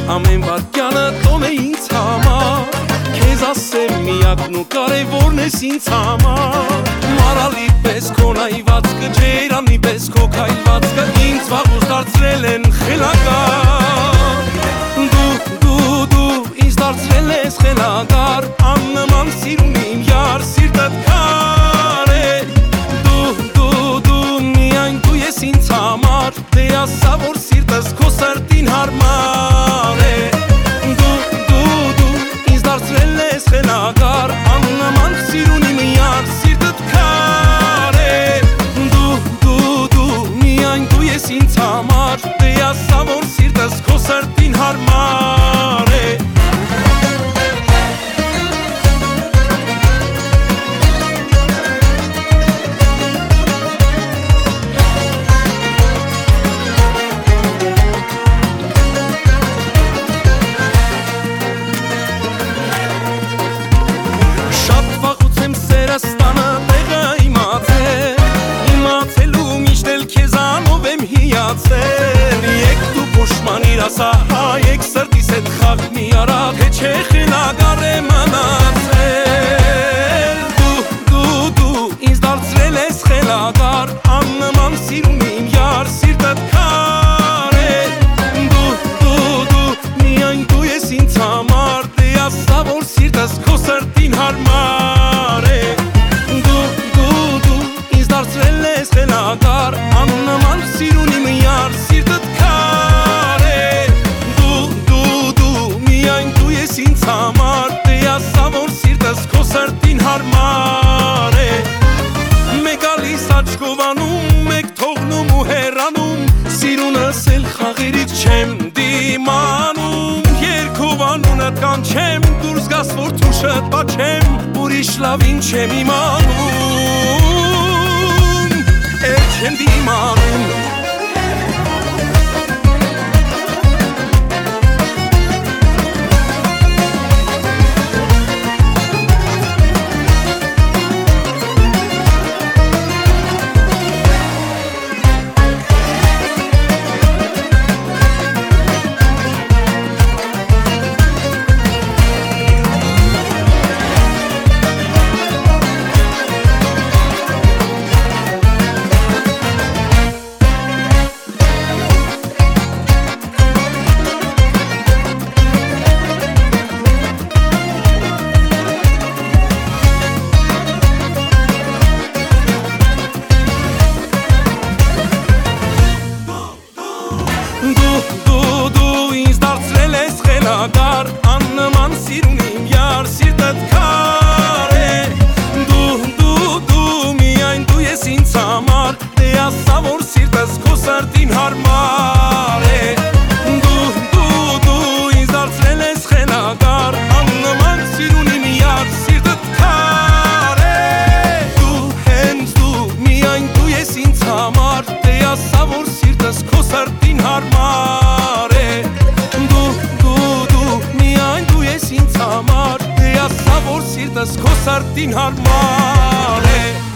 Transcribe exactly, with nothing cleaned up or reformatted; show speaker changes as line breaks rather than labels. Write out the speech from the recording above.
ամեն վարկյանը տոն է ինձ համար Քեզ ասեմ միակն ու կարևորն ես ինձ համար Մարալի պես քո նայվածքը, ջերանի պես քո քայլվածքը Ինձ վաղուց դարձրել են խելագար Դու, դու, դու ինձ դարձրել ես խելագար Աննման սիրուն իմ յար, սիրտդ քար է Դու, դու, դու միայն դու ես ինձ համար Դե ասա որ սիրտս քո սրտին հարմար է Դու, դու, դու ինձ դարձրել ես խելագար Աննման սիրուն իմ յար, սիրտդ քար է Դու, դու, դու միայն դու ես ինձ համար Դե ասա որ սիրտս քո սրտին հարմար է Եկ դու պոշմանիր ասա հայեք սրտիս հետ խաղ մի արավ Թե չէ խելագար է մնացել Դու, դու, դու ինձ դարձրել ես խելագար Աննման սիրուն իմ յար, սիրտդ քար է Դու, դու, դու միայն դու ես ինձ համար Դե ասա որ սիրտս քո սրտին հարմար է Դու, դու, դու ինձ դարձրել ես խելագար Աննման սիրուն իմ յար, սիրտդ քար է Դու, դու, դու միայն դու ես ինձ համար Դե ասա որ սիրտս քո սրտին հարմար է Մեկ ալիս աչքով անում, մեկ թողնում ու հեռանում Սիրունս էլ խաղերից չեմ դիմանում Երգով անունդ կանչեմ, դուրս գաս որ թուշդ բաչեմ Ուրիշ լավին չեմ իմանում Էլ չեմ դիմանում Աննման սիրուն իմ յար, սիրտդ քար է Դու, դու, դու միայն դու ես ինձ համար Դե ասա որ սիրտս քո սրտին հարմար է Դու, դու, դու ինձ դարձրել ես խելագար Աննման սիրուն իմ յար, սիրտդ քար է Դու, հենց դու միայն դու ես ինձ համար Դե ասա որ սիրտս քո սրտին հարմար է Դու, դու, դու միայն դու ես ինձ համար Դե ասա որ սիրտս քո սրտին հարմար է